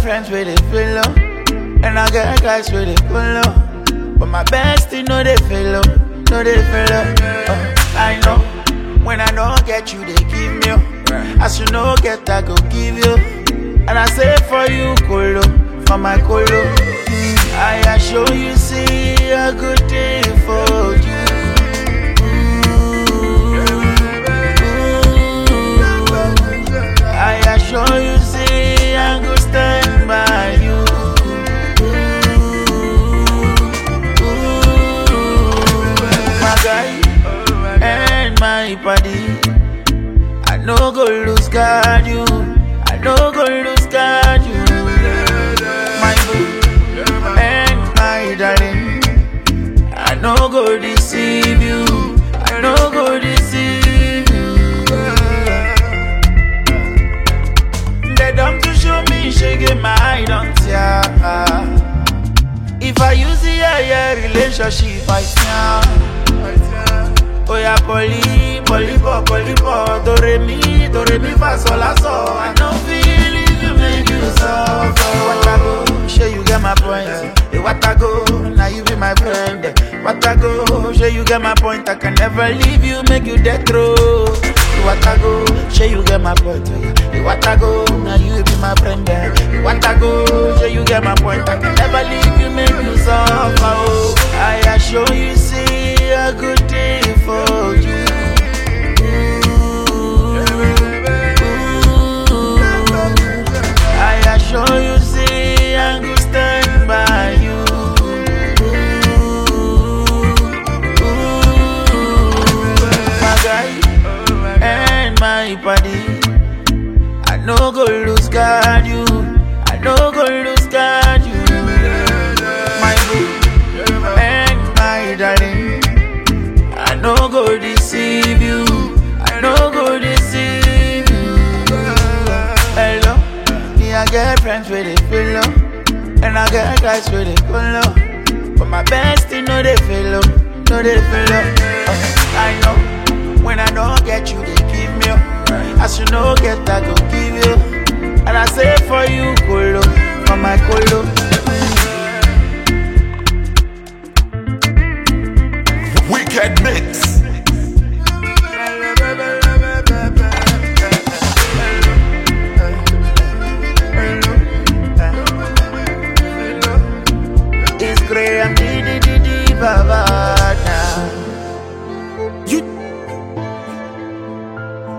friends with it feel low, and I get guys with it pull low. But my bestie know they feel low, know they feel low. I know when I don't get you, they give me. As you know, get I go give you. And I say for you, colo, for my colo. I assure you, see a good day for you. I assure you, see I'm gonna stand by you. My guy and my buddy, I no go lose guard you. I no go lose guard you. My boo and my darling, I no go deceive you. I no go deceive you. They don't to show me shaking my eye, don't ya? If I use the relationship, I can. Oh yeah, polipo, do re mi fa sol la sol. I don't feel it to make you suffer. What I go, sure you get my point. Hey, what I go, now you be my friend. What I go, sure you get my point. I can never leave you, make you death row. Hey, what I go, sure you get my point. Hey, what I go, now you be my friend. Hey, what I go, sure you get my point. I can never leave you, make you suffer. Oh, I assure you, see a good day for you. I assure you, see I'm gonna stand by you. My guy and my buddy, I no go lose guard you. I no go lose guard you. My boo and my darling, I no go deceive you. I no go deceive you. Hello, me I get friends with it feel low, and I get guys with it pull low. But my bestie know they feel low, know they feel low. I know when I don't get you, they give me. As you know, get I go give you. And I say for you, colo, for my colo. Wicked Mix. It's great, I'm di baba now.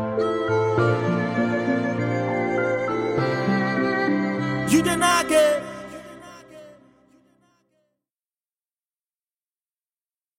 You did not get